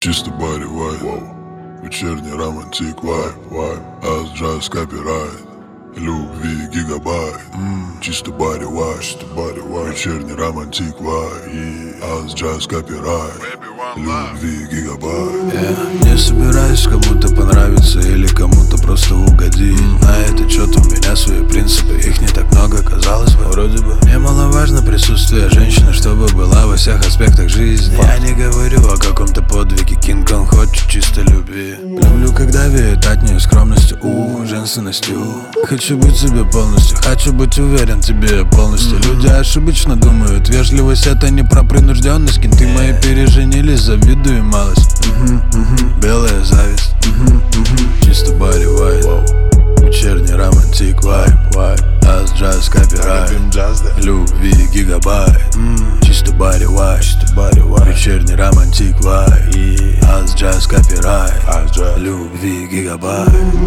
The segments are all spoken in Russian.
Чисто баре вайб, вечерний романтик вайб, аус джаз копирайт, любви гигабайт. Чисто баре вайб, вечерний романтик вайб, аус джаз копирайт, любви гигабайт. Не собираюсь кому-то понравиться или кому-то просто угодить. На это что-то у меня свои принципы, их не так много, казалось бы. Вроде бы немаловажно присутствие женщины, чтобы была во всех аспектах жизни. Я не говорю о каком-то подвиге, Кинг-Конг хочет чисто любви. Люблю, когда веет от нее скромностью, женственностью. Хочу быть себе полностью, хочу быть уверен тебе полностью. Люди ошибочно думают, вежливость это не про принужденность. Кенты мои переженились, завидую малость. Белая зависть. Чисто баре вайб, вечерний романтик вайб, аус джаз копирайт, любви гигабайт. Чисто баре вайб, вечерний романтик вайб, аус джаз копирайт, любви гигабайт.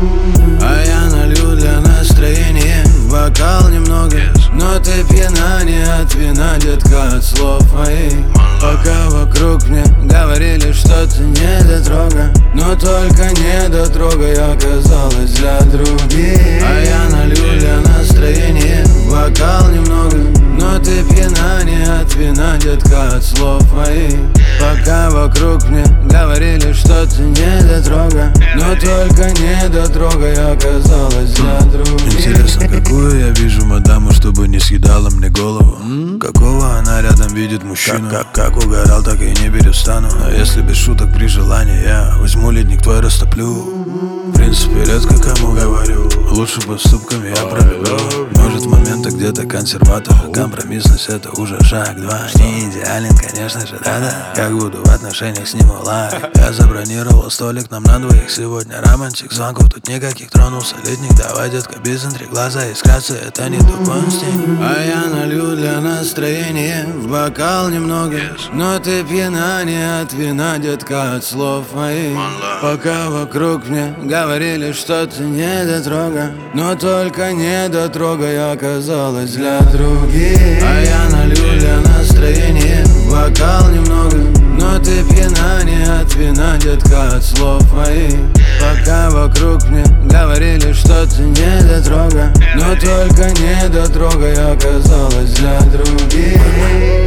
А я налью для настроения бокал немного, но ты пьяна не от вина, детка, от слов моих. Пока вокруг мне говорили, что ты недотрога, но только недотрога я оказалась для других. А я налью для настроения бокал немного, но ты пьяна не от вина, детка, от слов моих. Пока вокруг мне говорили, что ты недотрога, но только недотрога я оказалась для других. Интересно, какую я вижу мадаму, чтобы не съедала мне голову? Какого она рядом видит мужчину? Как угорал, так и не перестану. Но если без шуток при желании, я возьму ледник твой, растоплю. В принципе, редко кому говорю, лучше поступками я пролюблю. Может, в моментах где-то консерватор, компромиссность это уже шаг 2. Не идеален, конечно же, да-да. Как буду в отношениях, сниму лайк. Я забронировал столик нам на двоих. Сегодня романтик, звонков тут никаких. Тронулся летник, давай, детка, без интриг. Глаза искрятся, это не тупости. А я налью для настроения в бокал немного, но ты пьяна не от вина, детка, от слов моих. Пока вокруг мне говорили, что ты недотрога, но только недотрога я оказалась для других. А я налью для настроения бокал немного, но ты пьяна не от вина, детка, от слов моих. Пока вокруг мне говорили, что ты недотрога, но только недотрога я оказалась для других.